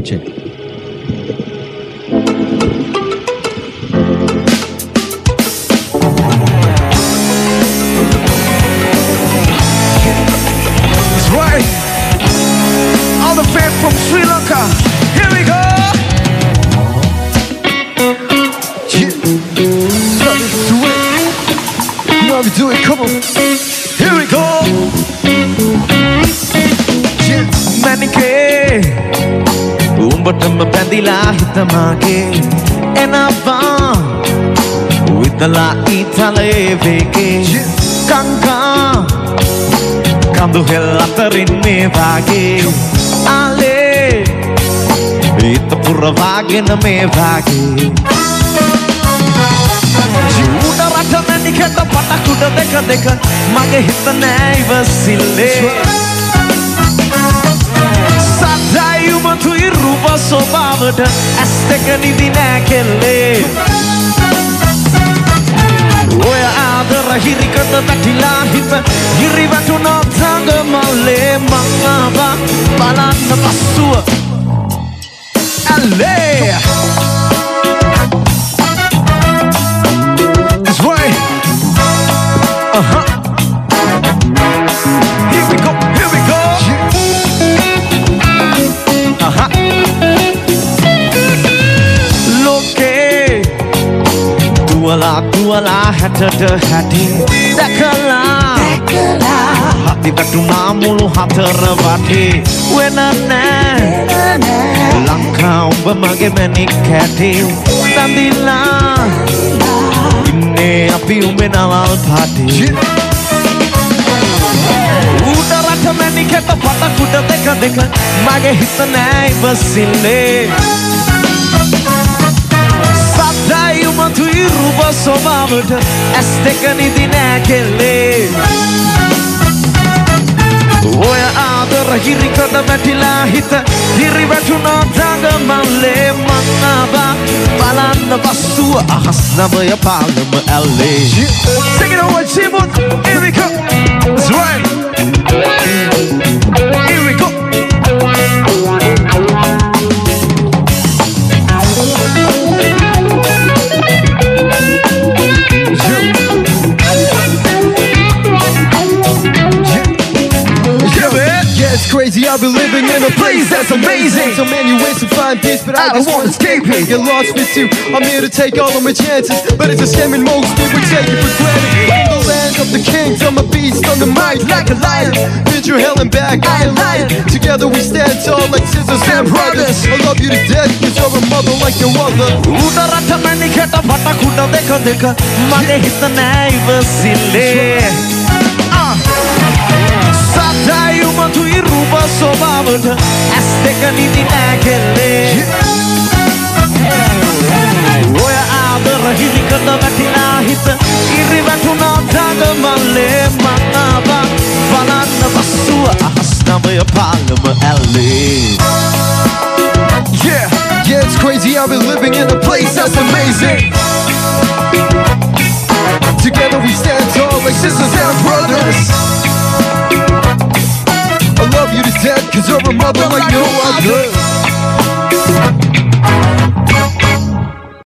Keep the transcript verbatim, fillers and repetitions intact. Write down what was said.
check. That's right. All the fans from Sri Lanka. Here we go. Yeah. Love it, do it. You know how we do it, come on. Here we go. Yeah. Manike. Umbatam pendila hitamage. Enava. With the la itale veke. Kanka. Kandu hellatarin me vage. Ale. Ita pura vagena me vage. Uda rata mani kheta patakuda dekha dekha mage hita nahi vasile. Sadayuma thui rupa sobavata as dekani dina kelle. Oya adara hiri kata tatila hita hiri vatu no thanga male mangaba balana basua. Ale. That's right. Uh-huh. Here we go, here we go. Uh-huh. Loke. Tuala, tuala, hata de hati. Dakala. Dakala. Hati katuna mulu hata ravati. Wenana. Langkau bermage menikati. Tandila. Inne api umenalal pati. Uda rata menikata pata kuda dekha dekha mage hita nahi vasile. Sadayuma thui rupa sobavata as dekani dina kelle. Oya adara hiri kata batila hita hiri batu no tanga male mangaba balana basua ahasna baya palama alle. Sing it over, Chibut. Here we go. That's right. Here we go. It's crazy, I've been living in a place that's amazing. So many ways to find peace, but I, I just wanna escape it. Get lost with you, I'm here to take all of my chances, but it's a scam and most people take it for granted. In the land of the kings, I'm a beast on the mic like a lion. Been through hell and back, I ain't lying. Together we stand tall like sisters and brothers. I love you to death, cause you're a mother like your mother. Uda rata mani kheta pata kuda dekha dekha mage hita nahi vasile. Sadayuma thui rupa sobavata as dekani dina kelle. Oya adara hiri kata batila hita hiri vatu no tanga male mangaba balana basua ahasna baya palama alle. Yeah, yeah, it's crazy, I've been living in a place that's amazing. Together we stand tall like sisters and brothers. I love you to death, cause you're a mother like no other.